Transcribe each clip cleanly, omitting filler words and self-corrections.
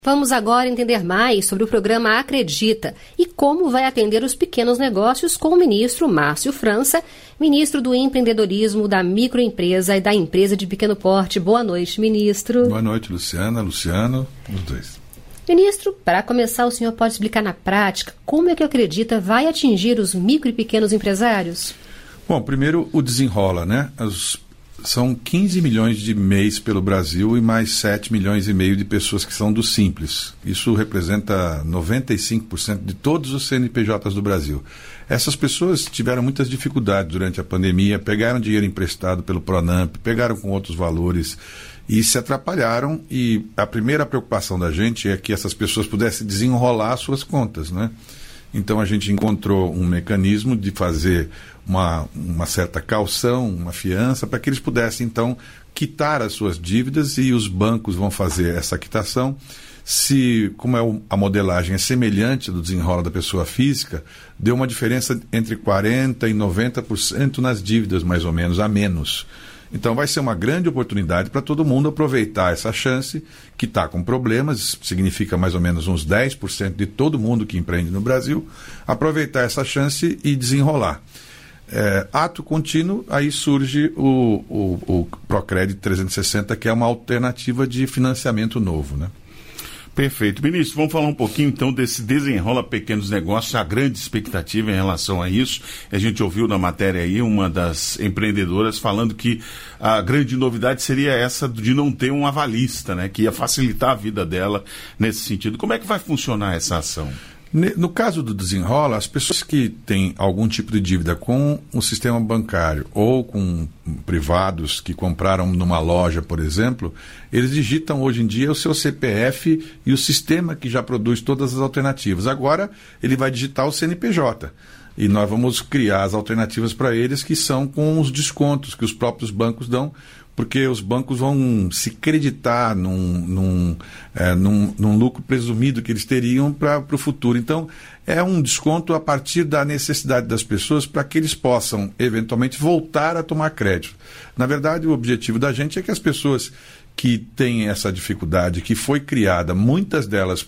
Vamos agora entender mais sobre o programa Acredita e como vai atender os pequenos negócios com o ministro Márcio França, ministro do Empreendedorismo, da Microempresa e da Empresa de Pequeno Porte. Boa noite, ministro. Boa noite, Luciana, Luciano, os dois. Ministro, para começar, o senhor pode explicar na prática como é que o Acredita vai atingir os micro e pequenos empresários? Bom, primeiro o desenrola, né? São 15 milhões de MEIs pelo Brasil e mais 7 milhões e meio de pessoas que são do Simples. Isso representa 95% de todos os CNPJs do Brasil. Essas pessoas tiveram muitas dificuldades durante a pandemia, pegaram dinheiro emprestado pelo Pronamp, pegaram com outros valores e se atrapalharam, e a primeira preocupação da gente é que essas pessoas pudessem desenrolar suas contas, né? Então a gente encontrou um mecanismo de fazer uma certa caução, uma fiança, para que eles pudessem então quitar as suas dívidas, e os bancos vão fazer essa quitação. Como a modelagem é semelhante do desenrola da pessoa física, deu uma diferença entre 40% e 90% nas dívidas, mais ou menos, a menos. Então vai ser uma grande oportunidade para todo mundo aproveitar essa chance, que está com problemas, significa mais ou menos uns 10% de todo mundo que empreende no Brasil, aproveitar essa chance e desenrolar. Ato contínuo, aí surge o Procred 360, que é uma alternativa de financiamento novo, né? Perfeito. Ministro, vamos falar um pouquinho então desse desenrola pequenos negócios, a grande expectativa em relação a isso. A gente ouviu na matéria aí uma das empreendedoras falando que a grande novidade seria essa de não ter um avalista, né, que ia facilitar a vida dela nesse sentido. Como é que vai funcionar essa ação? No caso do desenrola, as pessoas que têm algum tipo de dívida com o sistema bancário ou com privados que compraram numa loja, por exemplo, eles digitam hoje em dia o seu CPF e o sistema que já produz todas as alternativas. Agora ele vai digitar o CNPJ. E nós vamos criar as alternativas para eles, que são com os descontos que os próprios bancos dão, porque os bancos vão se creditar num lucro presumido que eles teriam para o futuro. Então, é um desconto a partir da necessidade das pessoas para que eles possam, eventualmente, voltar a tomar crédito. Na verdade, o objetivo da gente é que as pessoas que têm essa dificuldade, que foi criada, muitas delas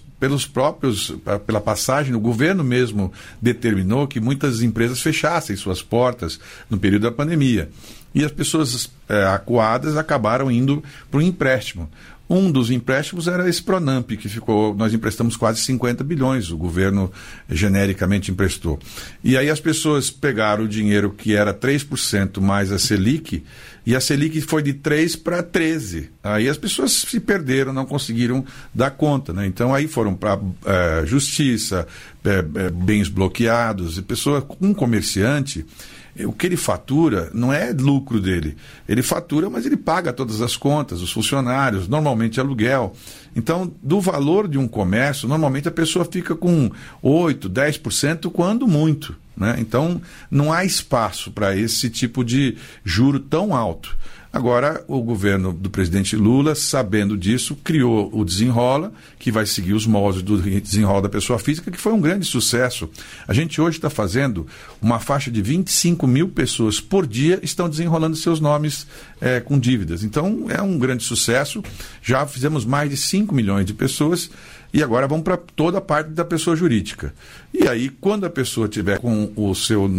pela passagem, o governo mesmo determinou que muitas empresas fechassem suas portas no período da pandemia. E as pessoas acuadas acabaram indo para o empréstimo. Um dos empréstimos era esse Pronamp, nós emprestamos quase 50 bilhões, o governo genericamente emprestou. E aí as pessoas pegaram o dinheiro que era 3% mais a Selic, e a Selic foi de 3 para 13. Aí as pessoas se perderam, não conseguiram dar conta, né? Então aí foram para justiça, bens bloqueados, e um comerciante, o que ele fatura não é lucro dele. Ele fatura, mas ele paga todas as contas, os funcionários, normalmente aluguel. Então, do valor de um comércio, normalmente a pessoa fica com 8%, 10%, quando muito, né? Então, não há espaço para esse tipo de juro tão alto. Agora, o governo do presidente Lula, sabendo disso, criou o Desenrola, que vai seguir os moldes do Desenrola da pessoa física, que foi um grande sucesso. A gente hoje está fazendo uma faixa de 25 mil pessoas por dia estão desenrolando seus nomes com dívidas. Então, é um grande sucesso. Já fizemos mais de 5 milhões de pessoas. E agora vamos para toda a parte da pessoa jurídica. E aí, quando a pessoa tiver com o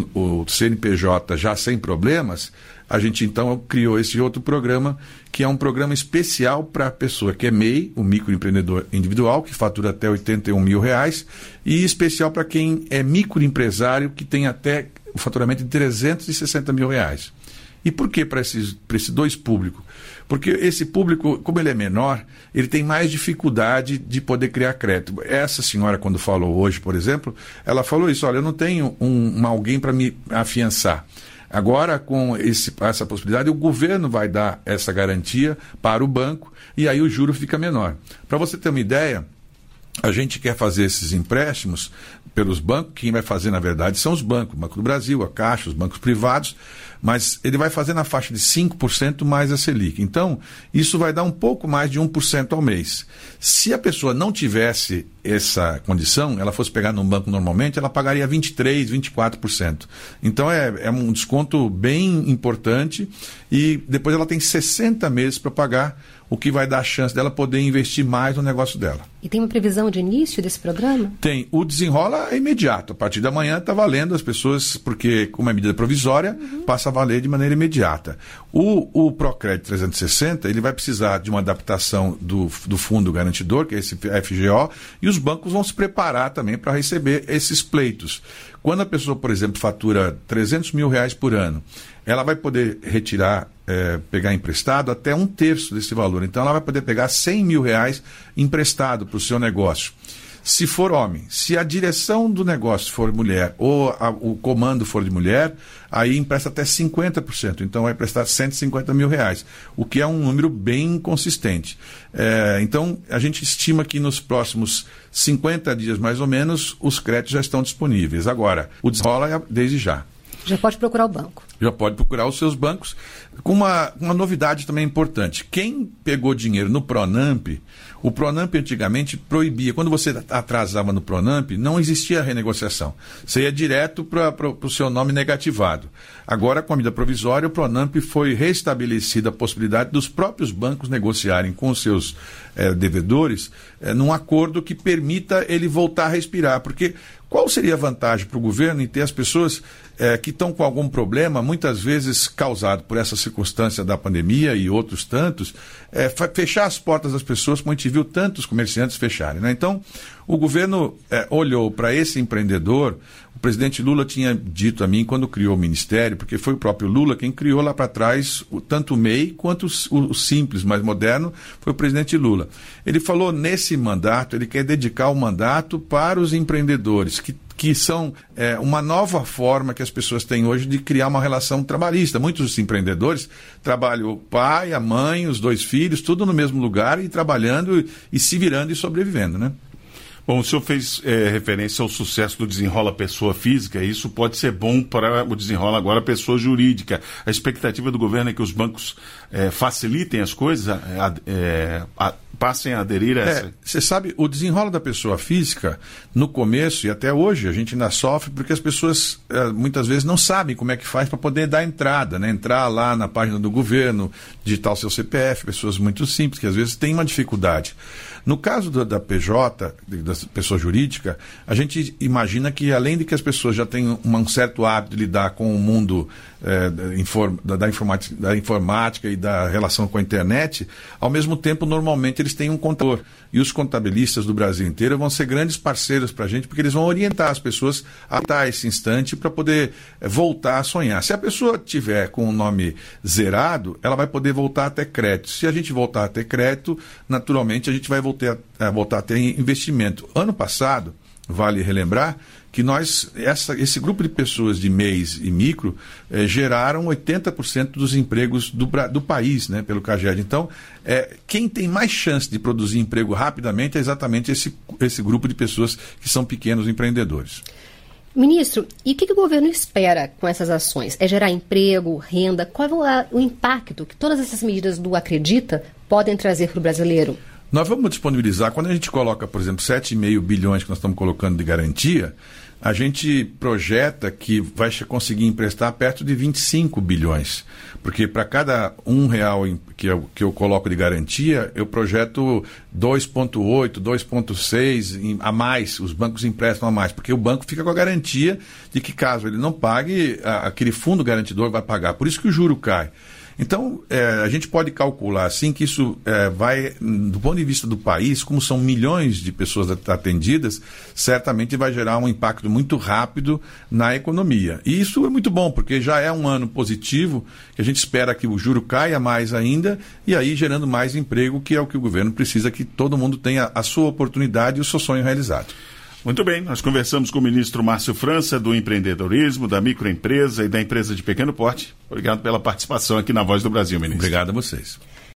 CNPJ já sem problemas, a gente então criou esse outro programa, que é um programa especial para a pessoa que é MEI, o microempreendedor individual, que fatura até R$81 mil, e especial para quem é microempresário, que tem até o faturamento de R$360 mil. E por que para esse dois públicos? Porque esse público, como ele é menor, ele tem mais dificuldade de poder criar crédito. Essa senhora, quando falou hoje, por exemplo, ela falou isso: olha, eu não tenho alguém para me afiançar. Agora, com essa possibilidade, o governo vai dar essa garantia para o banco, e aí o juro fica menor. Para você ter uma ideia, a gente quer fazer esses empréstimos pelos bancos. Quem vai fazer, na verdade, são os bancos, o Banco do Brasil, a Caixa, os bancos privados, mas ele vai fazer na faixa de 5% mais a Selic. Então, isso vai dar um pouco mais de 1% ao mês. Se a pessoa não tivesse essa condição, ela fosse pegar num banco normalmente, ela pagaria 23%, 24%. Então, é um desconto bem importante, e depois ela tem 60 meses para pagar o que vai dar a chance dela poder investir mais no negócio dela. E tem uma previsão de início desse programa? Tem. O Desenrola é imediato. A partir da manhã está valendo as pessoas, porque como é medida provisória, passa a valer de maneira imediata. O Procrédito 360, ele vai precisar de uma adaptação do fundo garantidor, que é esse FGO, e os bancos vão se preparar também para receber esses pleitos. Quando a pessoa, por exemplo, fatura R$300 mil por ano, ela vai poder retirar, pegar emprestado até 1/3 desse valor. Então ela vai poder pegar R$100 mil emprestado para o seu negócio. Se for homem, se a direção do negócio for mulher ou o comando for de mulher, aí empresta até 50%. Então vai emprestar R$150 mil, o que é um número bem consistente. Então a gente estima que nos próximos 50 dias mais ou menos os créditos já estão disponíveis. Agora, o Desenrola é desde já. Já pode procurar o banco. Já pode procurar os seus bancos. Com uma novidade também importante. Quem pegou dinheiro no Pronamp, o Pronamp antigamente proibia. Quando você atrasava no Pronamp, não existia renegociação. Você ia direto para o seu nome negativado. Agora, com a medida provisória, o Pronamp foi restabelecida a possibilidade dos próprios bancos negociarem com os seus devedores num acordo que permita ele voltar a respirar. Porque qual seria a vantagem para o governo em ter as pessoas que estão com algum problema, muitas vezes causado por essa circunstância da pandemia e outros tantos, fechar as portas das pessoas, como a gente viu tantos comerciantes fecharem, né? Então, o governo olhou para esse empreendedor. O presidente Lula tinha dito a mim quando criou o ministério, porque foi o próprio Lula quem criou lá para trás tanto o MEI quanto o Simples, mais moderno, foi o presidente Lula. Ele falou nesse mandato, ele quer dedicar o mandato para os empreendedores, que são uma nova forma que as pessoas têm hoje de criar uma relação trabalhista. Muitos empreendedores trabalham o pai, a mãe, os 2 filhos, tudo no mesmo lugar e trabalhando e se virando e sobrevivendo, né? Bom, o senhor fez referência ao sucesso do Desenrola Pessoa Física, e isso pode ser bom para o Desenrola agora Pessoa Jurídica. A expectativa do governo é que os bancos facilitem as coisas, passem a aderir a essa... Você sabe, o Desenrola da Pessoa Física, no começo e até hoje, a gente ainda sofre porque as pessoas muitas vezes não sabem como é que faz para poder dar entrada, né? Entrar lá na página do governo, digitar o seu CPF, pessoas muito simples, que às vezes têm uma dificuldade. No caso da PJ, da pessoa jurídica, a gente imagina que, além de que as pessoas já têm um certo hábito de lidar com o mundo da informática e da relação com a internet, ao mesmo tempo, normalmente, eles têm um contador. E os contabilistas do Brasil inteiro vão ser grandes parceiros para a gente, porque eles vão orientar as pessoas a estar esse instante para poder voltar a sonhar. Se a pessoa tiver com o nome zerado, ela vai poder voltar a ter crédito. Se a gente voltar a ter crédito, naturalmente, a gente vai voltar a ter investimento. Ano passado, vale relembrar que esse grupo de pessoas de MEIs e micro geraram 80% dos empregos do país, né, pelo CAGED. Então, quem tem mais chance de produzir emprego rapidamente é exatamente esse grupo de pessoas que são pequenos empreendedores. Ministro, e o que o governo espera com essas ações? É gerar emprego, renda? Qual é o impacto que todas essas medidas do Acredita podem trazer para o brasileiro? Nós vamos disponibilizar, quando a gente coloca, por exemplo, 7,5 bilhões que nós estamos colocando de garantia, a gente projeta que vai conseguir emprestar perto de 25 bilhões. Porque para cada R$1 que eu coloco de garantia, eu projeto 2,8, 2,6 a mais, os bancos emprestam a mais, porque o banco fica com a garantia de que, caso ele não pague, aquele fundo garantidor vai pagar. Por isso que o juro cai. Então, a gente pode calcular assim que isso vai, do ponto de vista do país, como são milhões de pessoas atendidas, certamente vai gerar um impacto muito rápido na economia. E isso é muito bom, porque já é um ano positivo, que a gente espera que o juro caia mais ainda, e aí gerando mais emprego, que é o que o governo precisa, que todo mundo tenha a sua oportunidade e o seu sonho realizado. Muito bem, nós conversamos com o ministro Márcio França, do empreendedorismo, da microempresa e da empresa de pequeno porte. Obrigado pela participação aqui na Voz do Brasil, ministro. Obrigado a vocês.